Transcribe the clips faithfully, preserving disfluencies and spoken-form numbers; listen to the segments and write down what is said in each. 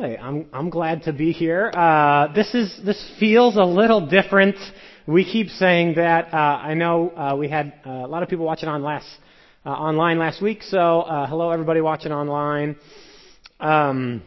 Hey, I'm I'm glad to be here. Uh, this is this feels a little different. We keep saying that. Uh, I know uh, we had uh, a lot of people watching on last uh, online last week. So uh, hello, everybody watching online. Um,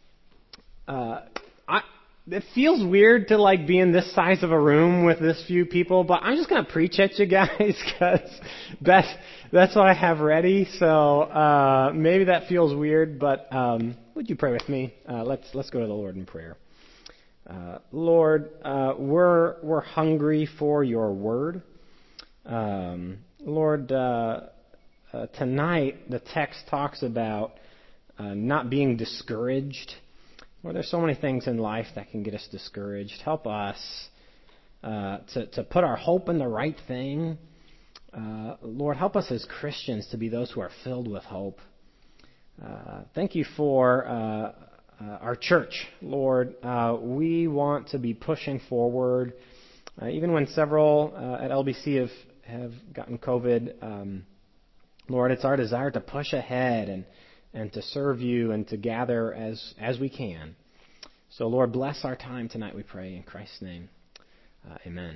uh, I, it feels weird to like be in this size of a room with this few people, but I'm just gonna preach at you guys because that's that's what I have ready. So uh, maybe that feels weird, but. Um, Would you pray with me? Uh, let's let's go to the Lord in prayer. Uh, Lord, uh, we're we're hungry for your word. Um, Lord, uh, uh, tonight the text talks about uh, not being discouraged. Lord, there's so many things in life that can get us discouraged. Help us uh, to to put our hope in the right thing. Uh, Lord, help us as Christians to be those who are filled with hope. Uh, thank you for uh, uh, our church, Lord. Uh, we want to be pushing forward, uh, even when several uh, at L B C have, have gotten COVID. Um, Lord, it's our desire to push ahead and, and to serve you and to gather as, as we can. So, Lord, bless our time tonight, we pray, in Christ's name. Uh, amen.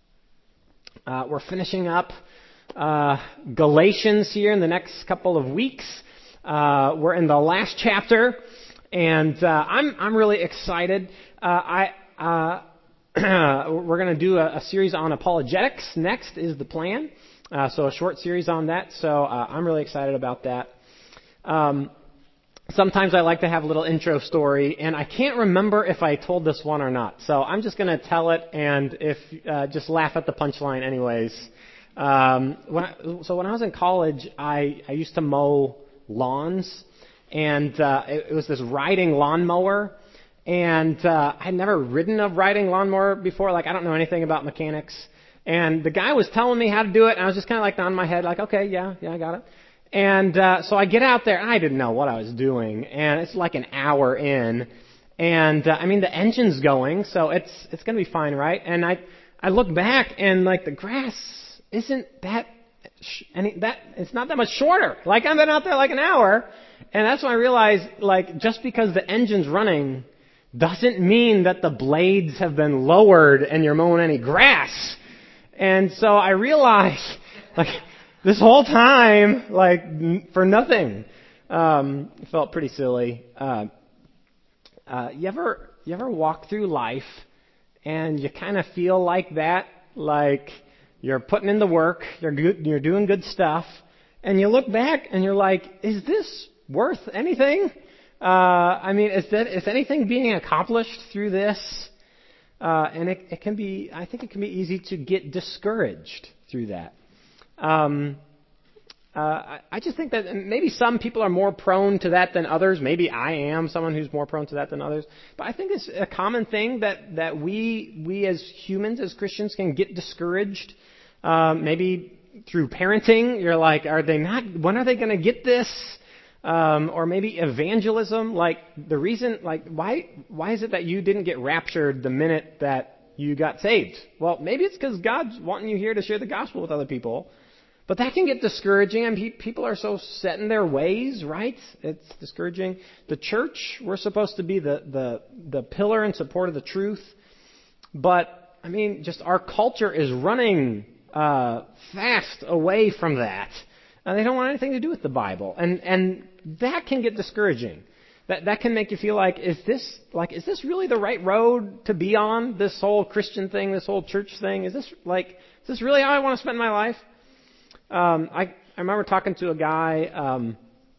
Uh, we're finishing up uh, Galatians here in the next couple of weeks. Uh, we're in the last chapter, and uh, I'm I'm really excited. Uh, I uh, we're going to do a, a series on apologetics. Next is the plan, uh, so a short series on that. So uh, I'm really excited about that. Um, sometimes I like to have a little intro story, and I can't remember if I told this one or not. So I'm just going to tell it, and if uh, just laugh at the punchline, anyways. Um, when I, so when I was in college, I I used to mow lawns, and uh, it, it was this riding lawnmower, and uh, I'd never ridden a riding lawnmower before. Like, I don't know anything about mechanics, and the guy was telling me how to do it, and I was just kind of like nodding my head, like, okay, yeah, yeah, I got it. And uh, so I get out there, and I didn't know what I was doing, and it's like an hour in, and uh, I mean the engine's going, so it's it's gonna be fine, right? And I I look back, and like the grass isn't that. And that it's not that much shorter. Like, I've been out there like an hour, and that's when I realized, like, just because the engine's running doesn't mean that the blades have been lowered and you're mowing any grass. And so I realized, like, this whole time, like, for nothing. Um, it felt pretty silly. Uh, uh, you ever you ever walk through life and you kind of feel like that, like. You're putting in the work, you're good, you're doing good stuff, and you look back and you're like, is this worth anything? Uh, I mean, is that is anything being accomplished through this? Uh, and it, it can be, I think it can be easy to get discouraged through that. Um, uh, I, I just think that maybe some people are more prone to that than others. Maybe I am someone who's more prone to that than others. But I think it's a common thing that, that we we as humans, as Christians, can get discouraged. Um, maybe through parenting, you're like, are they not, when are they going to get this? Um, or maybe evangelism, like the reason, like why, why is it that you didn't get raptured the minute that you got saved? Well, maybe it's because God's wanting you here to share the gospel with other people. But that can get discouraging, and pe- people are so set in their ways, right? It's discouraging. The church, we're supposed to be the, the, the pillar and support of the truth. But, I mean, just our culture is running Uh, fast away from that. And they don't want anything to do with the Bible. And and that can get discouraging. That that can make you feel like, is this like is this really the right road to be on? This whole Christian thing, this whole church thing, is this like is this really how I want to spend my life? Um, I I remember talking to a guy um,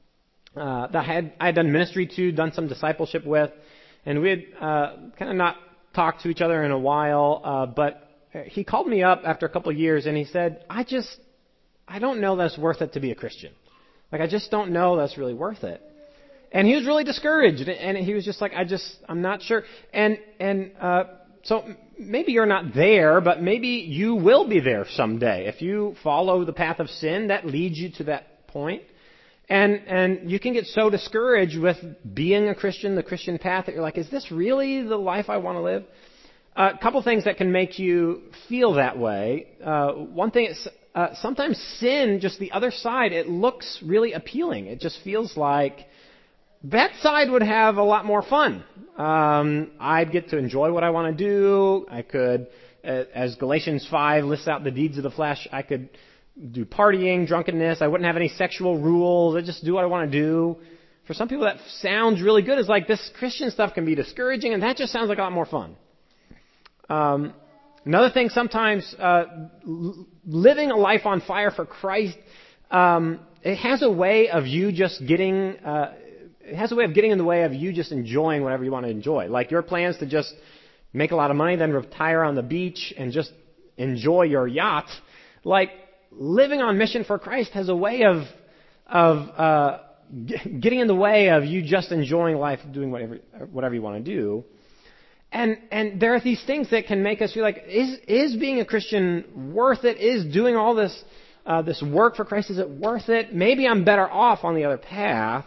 uh, that I had I had done ministry to, done some discipleship with, and we had uh, kind of not talked to each other in a while, uh, but he called me up after a couple of years, and he said, I just, I don't know that it's worth it to be a Christian. Like, I just don't know that's really worth it. And he was really discouraged, and he was just like, I just, I'm not sure. And, and, uh, so maybe you're not there, but maybe you will be there someday. If you follow the path of sin, that leads you to that point. And, and you can get so discouraged with being a Christian, the Christian path, that you're like, is this really the life I want to live? A couple things that can make you feel that way. Uh, one thing is uh, sometimes sin, just the other side, it looks really appealing. It just feels like that side would have a lot more fun. Um, I'd get to enjoy what I want to do. I could, as Galatians five lists out the deeds of the flesh, I could do partying, drunkenness. I wouldn't have any sexual rules. I'd just do what I want to do. For some people, that sounds really good. It's like this Christian stuff can be discouraging, and that just sounds like a lot more fun. Um, another thing, sometimes uh, l- living a life on fire for Christ, um, it has a way of you just getting... Uh, It has a way of getting in the way of you just enjoying whatever you want to enjoy. Like your plans to just make a lot of money, then retire on the beach and just enjoy your yacht. Like living on mission for Christ has a way of of uh, g- getting in the way of you just enjoying life, doing whatever whatever you want to do. And and there are these things that can make us feel like, is is being a Christian worth it? Is doing all this uh, this work for Christ, is it worth it? Maybe I'm better off on the other path.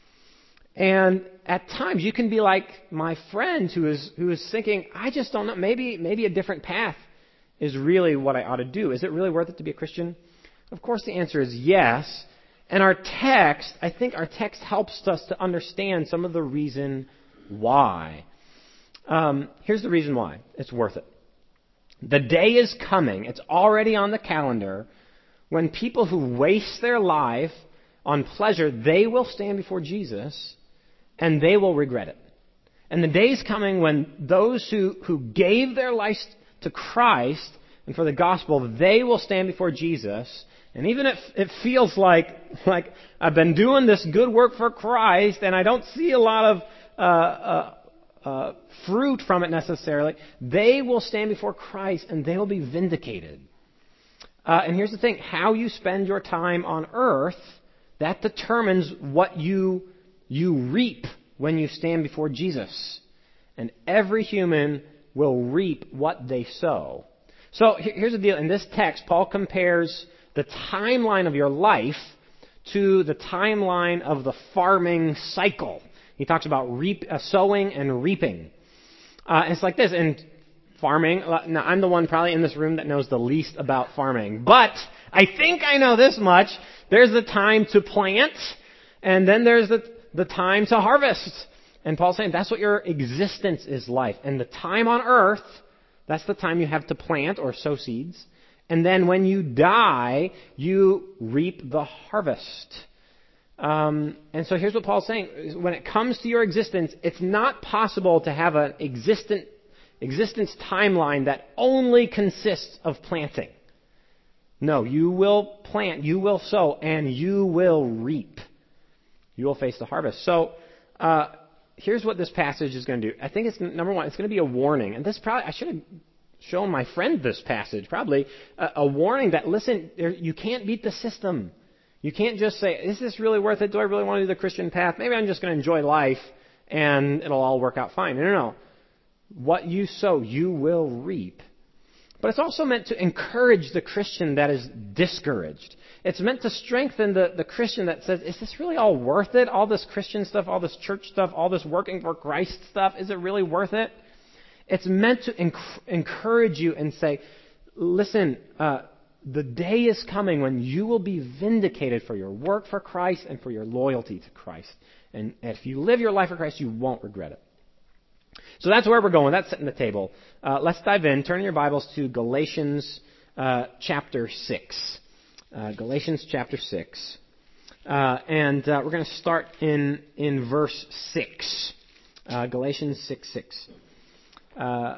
And at times you can be like my friend who is who is thinking, I just don't know, maybe maybe a different path is really what I ought to do. Is it really worth it to be a Christian? Of course the answer is yes. And our text, I think our text helps us to understand some of the reason why. Um, here's the reason why it's worth it. The day is coming, it's already on the calendar, when people who waste their life on pleasure, they will stand before Jesus and they will regret it. And the day is coming when those who, who gave their lives to Christ and for the gospel, they will stand before Jesus. And even if it feels like, like I've been doing this good work for Christ and I don't see a lot of uh, uh, uh, fruit from it necessarily, they will stand before Christ and they will be vindicated. Uh, and here's the thing, how you spend your time on earth, that determines what you you reap when you stand before Jesus. And every human will reap what they sow. So here's the deal. In this text, Paul compares the timeline of your life to the timeline of the farming cycle. He talks about reap, uh, sowing and reaping. Uh, it's like this. In farming, now I'm the one probably in this room that knows the least about farming. But I think I know this much. There's the time to plant, and then there's the, the time to harvest. And Paul's saying that's what your existence is like. And the time on earth, that's the time you have to plant or sow seeds. And then when you die, you reap the harvest. Um, and so here's what Paul's saying. When it comes to your existence, it's not possible to have an existent, existence timeline that only consists of planting. No, you will plant, you will sow, and you will reap. You will face the harvest. So uh, here's what this passage is going to do. I think it's, number one, it's going to be a warning. And this probably, I should have shown my friend this passage, probably. A, a warning that, listen, there, you can't beat the system. You can't just say, is this really worth it? Do I really want to do the Christian path? Maybe I'm just going to enjoy life and it'll all work out fine. No, no, no. What you sow, you will reap. But it's also meant to encourage the Christian that is discouraged. It's meant to strengthen the, the Christian that says, is this really all worth it? All this Christian stuff, all this church stuff, all this working for Christ stuff, is it really worth it? It's meant to enc- encourage you and say, listen, uh, the day is coming when you will be vindicated for your work for Christ and for your loyalty to Christ. And if you live your life for Christ, you won't regret it. So that's where we're going. That's setting the table. Uh, let's dive in. Turn your Bibles to Galatians uh, chapter six. Uh, Galatians chapter six. Uh, and uh, we're going to start in, in verse six. Uh, Galatians six six. Uh,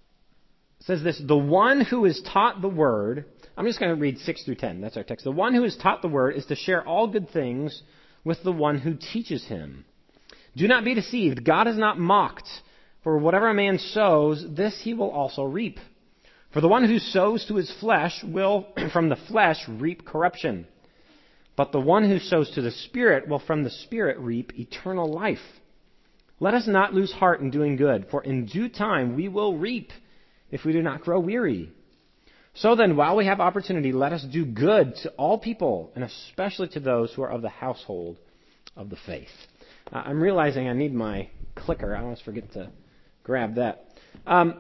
says this, the one who is taught the word, I'm just going to read six through ten. That's our text. The one who is taught the word is to share all good things with the one who teaches him. Do not be deceived. God is not mocked. For whatever a man sows, this he will also reap. For the one who sows to his flesh will from the flesh reap corruption. But the one who sows to the Spirit will from the Spirit reap eternal life. Let us not lose heart in doing good, for in due time we will reap if we do not grow weary. So then, while we have opportunity, let us do good to all people, and especially to those who are of the household of the faith. Uh, I'm realizing I need my clicker. I almost forget to grab that. Um,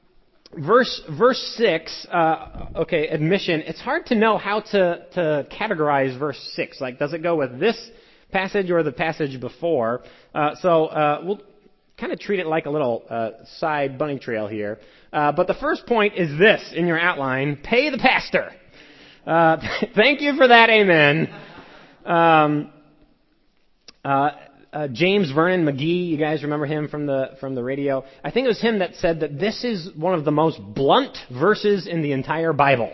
verse verse six, uh, okay, admission. It's hard to know how to, to categorize verse six. Like, does it go with this passage or the passage before. Uh, so uh, we'll kind of treat it like a little uh, side bunny trail here. Uh, but the first point is this in your outline: pay the pastor. Uh, thank you for that. Amen. Um, uh, uh, James Vernon McGee, you guys remember him from the from the radio? I think it was him that said that this is one of the most blunt verses in the entire Bible.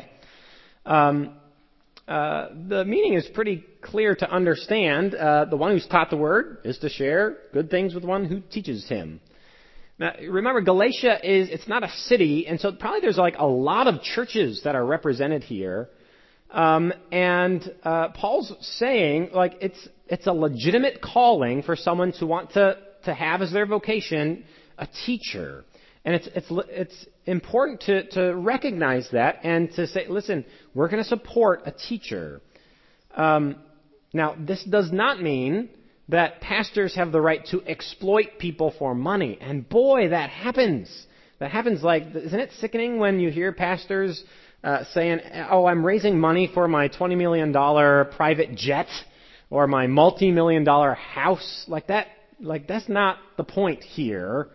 Um, uh, the meaning is pretty clear to understand. Uh, the one who's taught the word is to share good things with one who teaches him. Now, remember, Galatia is, it's not a city, and so probably there's like a lot of churches that are represented here. Um, and uh, Paul's saying, like, it's it's a legitimate calling for someone to want to, to have as their vocation a teacher. And it's it's it's important to, to recognize that and to say, listen, we're going to support a teacher. Um, now, this does not mean that pastors have the right to exploit people for money. And boy, that happens. That happens like, isn't it sickening when you hear pastors uh, saying, oh, I'm raising money for my twenty million dollars private jet or my multi-million dollar house? Like that, like that's not the point here.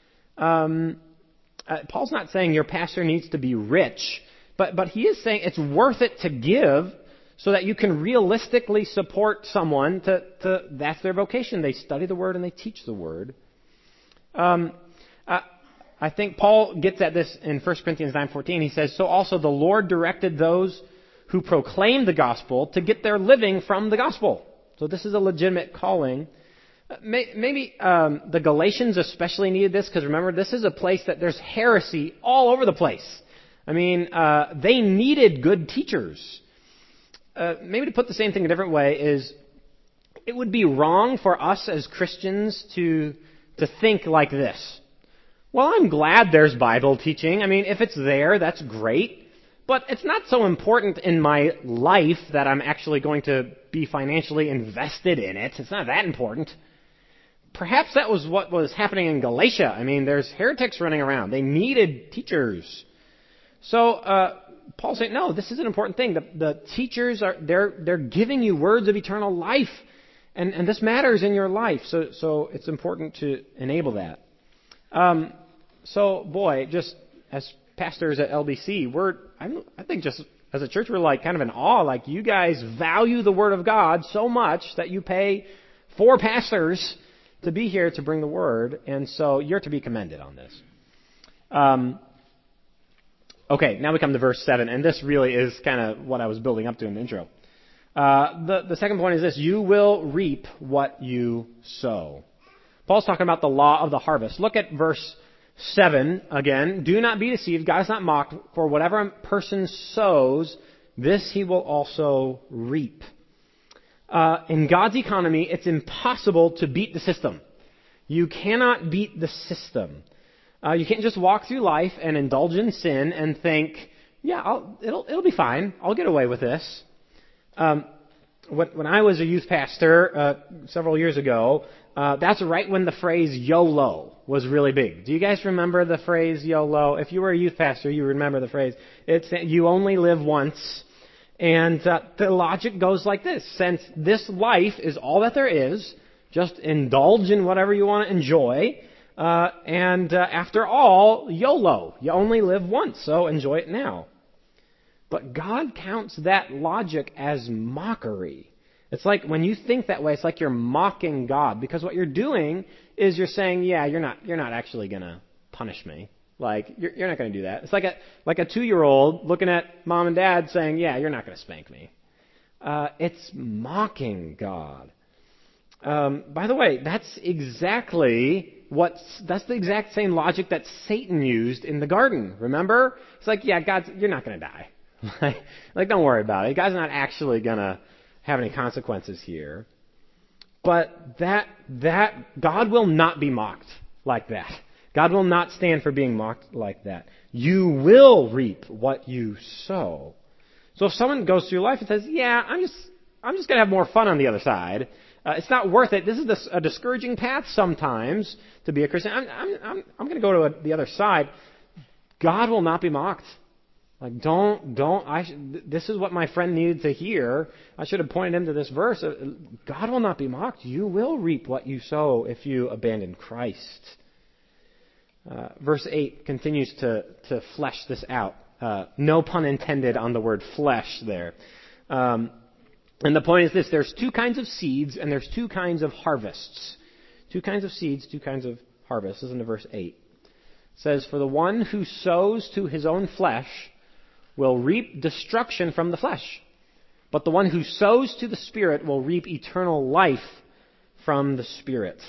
Um, uh, Paul's not saying your pastor needs to be rich, but, but he is saying it's worth it to give so that you can realistically support someone to, to that's their vocation. They study the Word and they teach the Word. Um, I, I think Paul gets at this in First Corinthians nine fourteen. He says, so also the Lord directed those who proclaim the gospel to get their living from the gospel. So this is a legitimate calling. Maybe um, the Galatians especially needed this because remember, this is a place that there's heresy all over the place. I mean, uh, they needed good teachers. Uh, maybe to put the same thing a different way is it would be wrong for us as Christians to to think like this. Well, I'm glad there's Bible teaching. I mean, if it's there, that's great. But it's not so important in my life that I'm actually going to be financially invested in it. It's not that important. Perhaps that was what was happening in Galatia. I mean, there's heretics running around. They needed teachers. So uh, Paul's saying, no, this is an important thing. The, the teachers are they're they're giving you words of eternal life, and and this matters in your life. So so it's important to enable that. Um, so boy, just as pastors at L B C, we're I'm, I think just as a church we're like kind of in awe. Like you guys value the Word of God so much that you pay four pastors to be here to bring the Word, and so you're to be commended on this. Um, okay, now we come to verse seven, and this really is kind of what I was building up to in the intro. Uh, the, the second point is this: you will reap what you sow. Paul's talking about the law of the harvest. Look at verse seven again. Do not be deceived. God is not mocked. For whatever a person sows, this he will also reap. Uh, in God's economy, it's impossible to beat the system. You cannot beat the system. Uh, you can't just walk through life and indulge in sin and think, yeah, I'll, it'll it'll be fine. I'll get away with this. Um, when, when I was a youth pastor uh, several years ago, uh, that's right when the phrase YOLO was really big. Do you guys remember the phrase YOLO? If you were a youth pastor, you remember the phrase. It's you only live once. And uh, the logic goes like this. Since this life is all that there is, just indulge in whatever you want to enjoy. Uh, and uh, after all, YOLO. You only live once, so enjoy it now. But God counts that logic as mockery. It's like when you think that way, it's like you're mocking God. Because what you're doing is you're saying, yeah, you're not, you're not actually going to punish me. Like, you're, you're not going to do that. It's like a like a two-year-old looking at mom and dad saying, yeah, you're not going to spank me. Uh, it's mocking God. Um, by the way, that's exactly what's, that's the exact same logic that Satan used in the garden. Remember? It's like, yeah, God, you're not going to die. like, like, don't worry about it. God's not actually going to have any consequences here. But that, that, God will not be mocked like that. God will not stand for being mocked like that. You will reap what you sow. So if someone goes through life and says, yeah, I'm just I'm just going to have more fun on the other side, uh, it's not worth it. This is a, a discouraging path sometimes to be a Christian. I'm, I'm, I'm, I'm going to go to a, the other side. God will not be mocked. Like, don't, don't, I, sh- this is what my friend needed to hear. I should have pointed him to this verse. God will not be mocked. You will reap what you sow if you abandon Christ. Uh, verse eight continues to, to flesh this out. Uh, no pun intended on the word flesh there. Um, and the point is this, there's two kinds of seeds and there's two kinds of harvests. Two kinds of seeds, two kinds of harvests. Listen to verse eight. It says, for the one who sows to his own flesh will reap destruction from the flesh, but the one who sows to the Spirit will reap eternal life from the Spirit.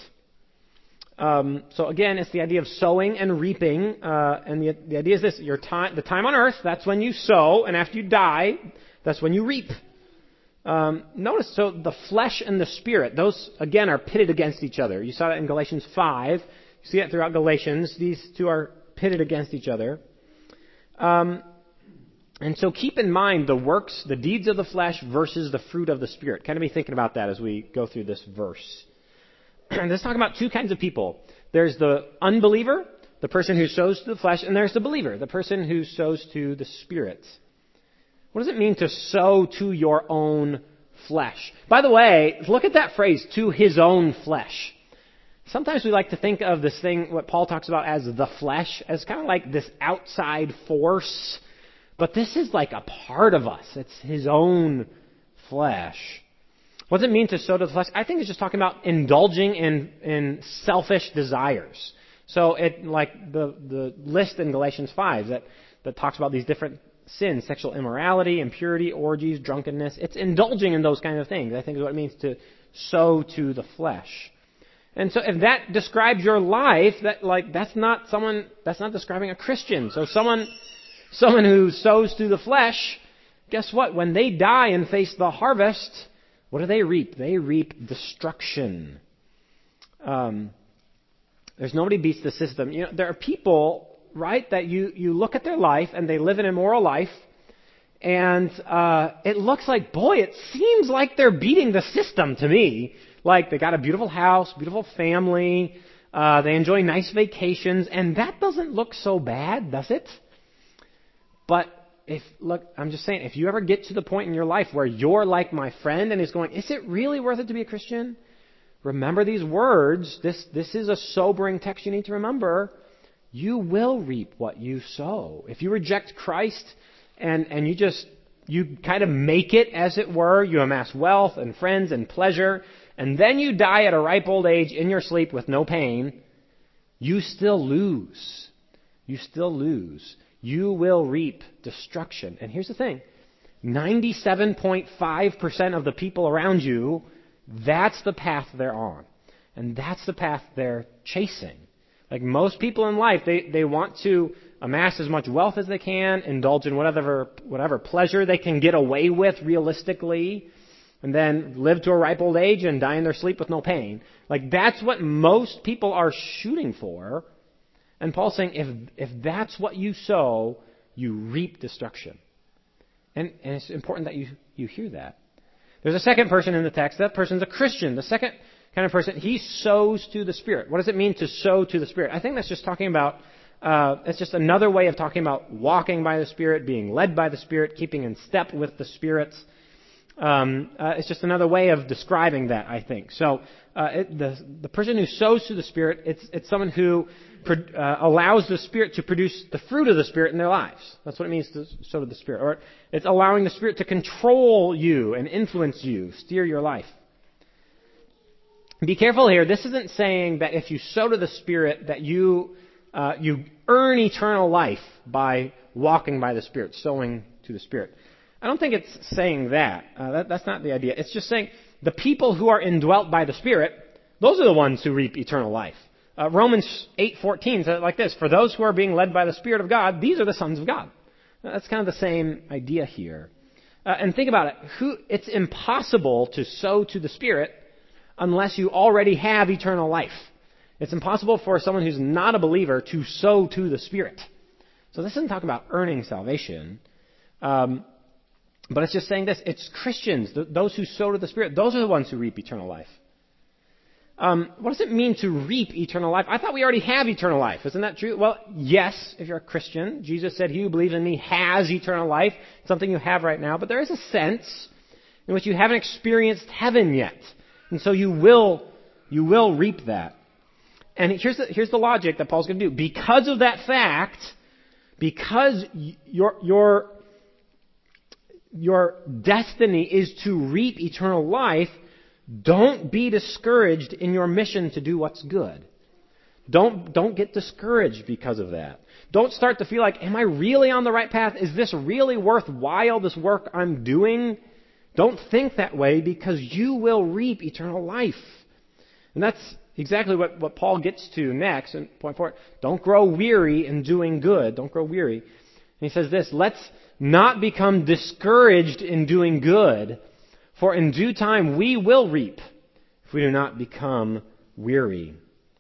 Um, so again, it's the idea of sowing and reaping, uh, and the, the idea is this: your time, the time on earth, that's when you sow, and after you die, that's when you reap. Um, notice, so the flesh and the Spirit, those again are pitted against each other. You saw that in Galatians five. You see it throughout Galatians. These two are pitted against each other. Um, And so keep in mind the works, the deeds of the flesh versus the fruit of the Spirit. Kind of be thinking about that as we go through this verse. And this is talking about two kinds of people. There's the unbeliever, the person who sows to the flesh, and there's the believer, the person who sows to the Spirit. What does it mean to sow to your own flesh? By the way, look at that phrase, to his own flesh. Sometimes we like to think of this thing, what Paul talks about as the flesh, as kind of like this outside force. But this is like a part of us. It's his own flesh. What does it mean to sow to the flesh? I think it's just talking about indulging in, in selfish desires. So it, like the, the list in Galatians five that, that talks about these different sins, sexual immorality, impurity, orgies, drunkenness. It's indulging in those kinds of things. I think is what it means to sow to the flesh. And so if that describes your life, that like that's not someone, that's not describing a Christian. So someone... Someone who sows to the flesh, guess what? When they die and face the harvest, what do they reap? They reap destruction. Um, there's nobody beats the system. You know, there are people, right, that you, you look at their life and they live an immoral life, and uh, it looks like, boy, it seems like they're beating the system to me. Like they got a beautiful house, beautiful family, uh, they enjoy nice vacations, and that doesn't look so bad, does it? But if, look, I'm just saying, if you ever get to the point in your life where you're like my friend and is going, is it really worth it to be a Christian? Remember these words. This, this is a sobering text you need to remember. You will reap what you sow. If you reject Christ and, and you just, you kind of make it, as it were, you amass wealth and friends and pleasure, and then you die at a ripe old age in your sleep with no pain, you still lose. You still lose. You will reap destruction. And here's the thing. ninety-seven point five percent of the people around you, that's the path they're on. And that's the path they're chasing. Like most people in life, they, they want to amass as much wealth as they can, indulge in whatever, whatever pleasure they can get away with realistically, and then live to a ripe old age and die in their sleep with no pain. Like that's what most people are shooting for. And Paul's saying, if if that's what you sow, you reap destruction. And, and it's important that you, you hear that. There's a second person in the text. That person's a Christian. The second kind of person, he sows to the Spirit. What does it mean to sow to the Spirit? I think that's just talking about, uh, it's just another way of talking about walking by the Spirit, being led by the Spirit, keeping in step with the Spirit. Um, uh, it's just another way of describing that, I think. So uh, it, the the person who sows to the Spirit, it's it's someone who pro, uh, allows the Spirit to produce the fruit of the Spirit in their lives. That's what it means to sow to the Spirit. Or it's allowing the Spirit to control you and influence you, steer your life. Be careful here. This isn't saying that if you sow to the Spirit that you uh, you earn eternal life by walking by the Spirit, sowing to the Spirit. I don't think it's saying that. Uh, that. That's not the idea. It's just saying the people who are indwelt by the Spirit, those are the ones who reap eternal life. Uh, Romans eight fourteen says it like this: for those who are being led by the Spirit of God, these are the sons of God. Uh, that's kind of the same idea here. Uh, and think about it. Who, it's impossible to sow to the Spirit unless you already have eternal life. It's impossible for someone who's not a believer to sow to the Spirit. So this isn't talking about earning salvation. Um, But it's just saying this. It's Christians, th- those who sow to the Spirit, those are the ones who reap eternal life. Um, what does it mean to reap eternal life? I thought we already have eternal life. Isn't that true? Well, yes, if you're a Christian. Jesus said, he who believes in me has eternal life. It's something you have right now. But there is a sense in which you haven't experienced heaven yet. And so you will, you will reap that. And here's the, here's the logic that Paul's going to do. Because of that fact, because your, your, your destiny is to reap eternal life, don't be discouraged in your mission to do what's good. Don't, don't get discouraged because of that. Don't start to feel like, am I really on the right path? Is this really worthwhile, this work I'm doing? Don't think that way, because you will reap eternal life. And that's exactly what, what Paul gets to next in point four. Don't grow weary in doing good. Don't grow weary. And he says this, let's not become discouraged in doing good, for in due time we will reap if we do not become weary.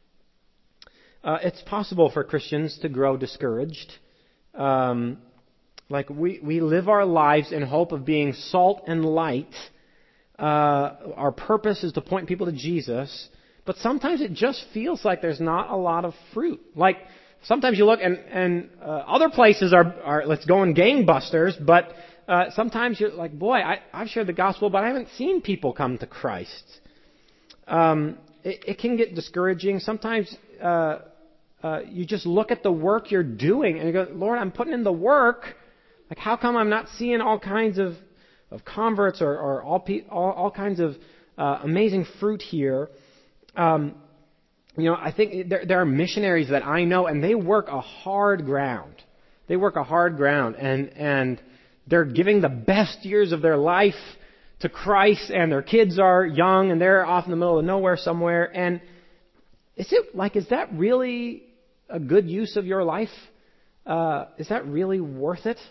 Uh, it's possible for Christians to grow discouraged. Um, like we, we live our lives in hope of being salt and light. Uh, our purpose is to point people to Jesus. But sometimes it just feels like there's not a lot of fruit. Like sometimes you look and, and uh, other places are, are, let's go in gangbusters, but Uh, sometimes you're like, boy, I, I've shared the gospel, but I haven't seen people come to Christ. Um, it, it can get discouraging. Sometimes uh, uh, you just look at the work you're doing and you go, Lord, I'm putting in the work. Like, how come I'm not seeing all kinds of, of converts or, or all, pe- all all kinds of uh, amazing fruit here? Um, you know, I think there, there are missionaries that I know, and they work a hard ground. They work a hard ground, and and they're giving the best years of their life to Christ, and their kids are young, and they're off in the middle of nowhere somewhere. And is it like, is that really a good use of your life? Uh, is that really worth it?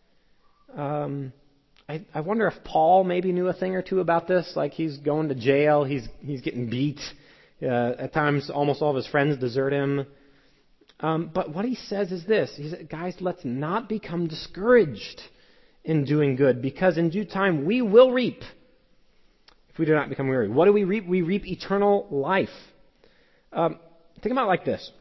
Um, I, I wonder if Paul maybe knew a thing or two about this. Like, he's going to jail, he's he's getting beat. Uh, at times, almost all of his friends desert him. Um, but what he says is this: he said, guys, let's not become discouraged in doing good, because in due time we will reap if we do not become weary. What do we reap? We reap eternal life. Um, think about it like this.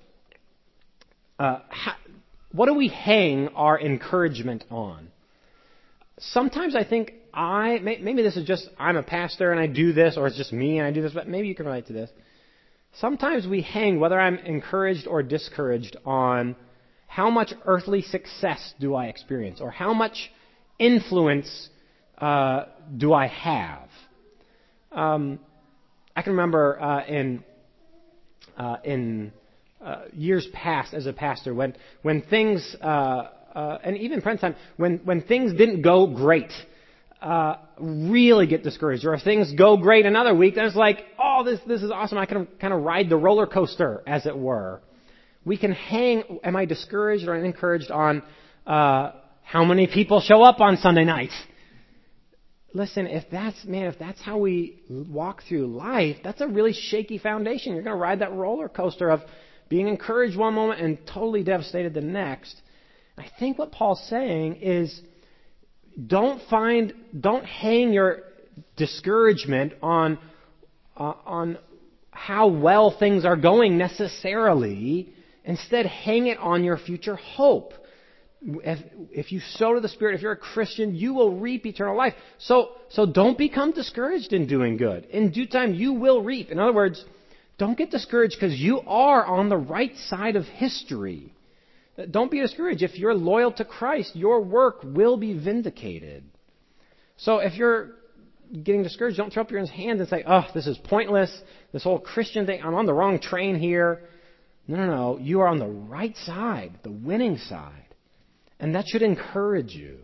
Uh, how, what do we hang our encouragement on? Sometimes I think I, maybe this is just, I'm a pastor and I do this, or it's just me and I do this, but maybe you can relate to this. Sometimes we hang, whether I'm encouraged or discouraged, on how much earthly success do I experience, or how much influence uh, do I have? Um, I can remember uh, in uh, in uh, years past as a pastor, when when things uh, uh, and even Prince time, when when things didn't go great, uh, really get discouraged. Or if things go great another week, then it's like, oh, this this is awesome. I can kind of ride the roller coaster, as it were. We can hang. Am I discouraged or encouraged on Uh, how many people show up on Sunday night? Listen, if that's, man, if that's how we walk through life, that's a really shaky foundation. You're going to ride that roller coaster of being encouraged one moment and totally devastated the next. I think what Paul's saying is, don't find, don't hang your discouragement on, uh, on how well things are going necessarily. Instead, hang it on your future hope. If, if you sow to the Spirit, if you're a Christian, you will reap eternal life. So, so don't become discouraged in doing good. In due time, you will reap. In other words, don't get discouraged because you are on the right side of history. Don't be discouraged. If you're loyal to Christ, your work will be vindicated. So if you're getting discouraged, don't throw up your hands and say, oh, this is pointless. This whole Christian thing, I'm on the wrong train here. No, no, no. You are on the right side, the winning side. And that should encourage you.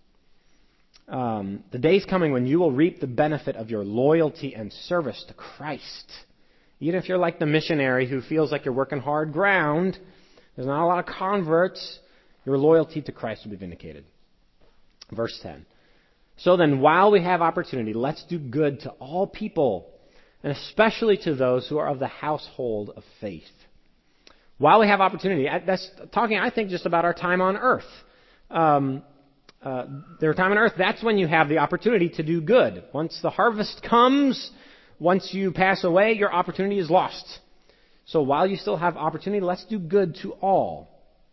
Um, the day's coming when you will reap the benefit of your loyalty and service to Christ. Even if you're like the missionary who feels like you're working hard ground, there's not a lot of converts, your loyalty to Christ will be vindicated. Verse ten. So then, while we have opportunity, let's do good to all people, and especially to those who are of the household of faith. While we have opportunity, that's talking, I think, just about our time on earth. Um, uh, their time on earth, that's when you have the opportunity to do good. Once the harvest comes, once you pass away, your opportunity is lost. So while you still have opportunity, let's do good to all.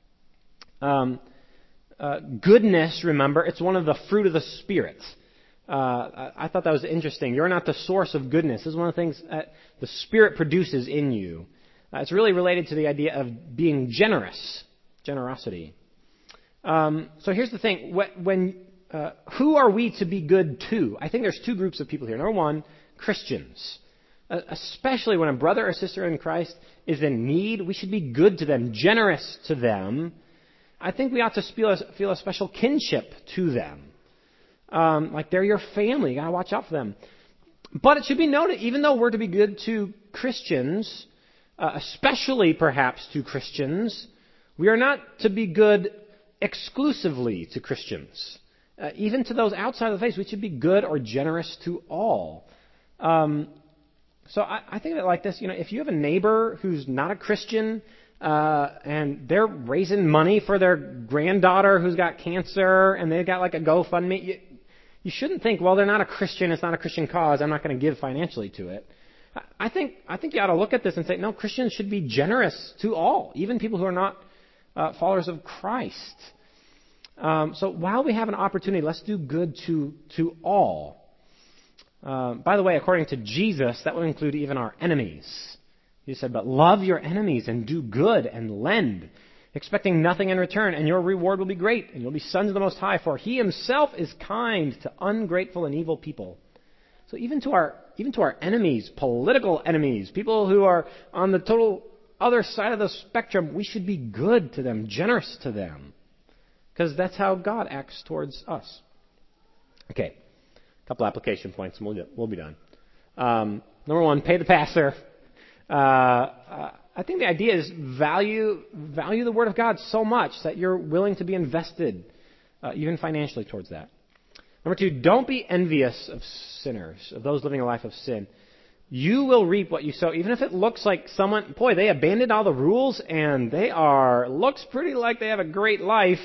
Um, uh, goodness, remember, it's one of the fruit of the Spirit. Uh, I thought that was interesting. You're not the source of goodness. This is one of the things that the Spirit produces in you. Uh, it's really related to the idea of being generous, generosity. Um, so here's the thing. When uh, who are we to be good to? I think there's two groups of people here. Number one, Christians. Uh, especially when a brother or sister in Christ is in need, we should be good to them, generous to them. I think we ought to feel a, feel a special kinship to them. Um, like they're your family. You got to watch out for them. But it should be noted, even though we're to be good to Christians, uh, especially perhaps to Christians, we are not to be good exclusively to Christians. Uh, even to those outside of the faith, we should be good or generous to all. Um, so I, I think of it like this. You know, if you have a neighbor who's not a Christian, uh, and they're raising money for their granddaughter who's got cancer, and they've got like a GoFundMe, you, you shouldn't think, well, they're not a Christian, it's not a Christian cause, I'm not going to give financially to it. I think I think you ought to look at this and say, no, Christians should be generous to all, even people who are not uh, followers of Christ. Um, so while we have an opportunity, let's do good to to all. Uh, by the way, according to Jesus, that would include even our enemies. He said, but love your enemies and do good and lend, expecting nothing in return, and your reward will be great, and you'll be sons of the Most High, for He Himself is kind to ungrateful and evil people. So even to our even to our enemies, political enemies, people who are on the total other side of the spectrum, we should be good to them, generous to them, because that's how God acts towards us. Okay, a couple application points, and we'll, we'll be done. Um, number one, pay the pastor. Uh, uh, I think the idea is value value the Word of God so much that you're willing to be invested, uh, even financially, towards that. Number two, don't be envious of sinners, of those living a life of sin. You will reap what you sow, even if it looks like someone, boy, they abandoned all the rules and they are, looks pretty like they have a great life.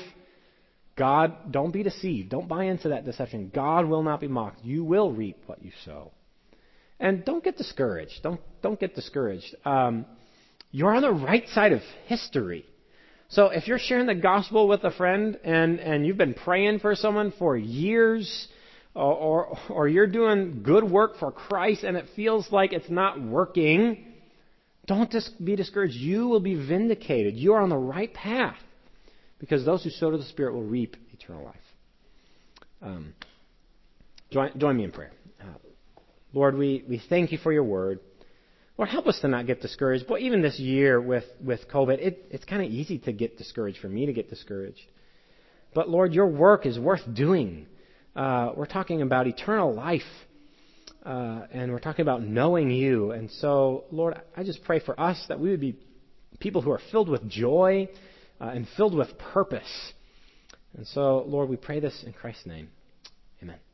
God, don't be deceived. Don't buy into that deception. God will not be mocked. You will reap what you sow. And don't get discouraged. Don't don't get discouraged. Um, you're on the right side of history. So if you're sharing the gospel with a friend and, and you've been praying for someone for years, or, or or you're doing good work for Christ and it feels like it's not working, don't just be discouraged. You will be vindicated. You are on the right path, because those who sow to the Spirit will reap eternal life. Um, join, join me in prayer. Uh, Lord, we, we thank you for your word. Lord, help us to not get discouraged. But even this year with, with COVID, it, it's kind of easy to get discouraged, for me to get discouraged. But Lord, your work is worth doing. Uh, we're talking about eternal life, uh, and we're talking about knowing you. And so, Lord, I just pray for us that we would be people who are filled with joy uh, and filled with purpose. And so, Lord, we pray this in Christ's name. Amen.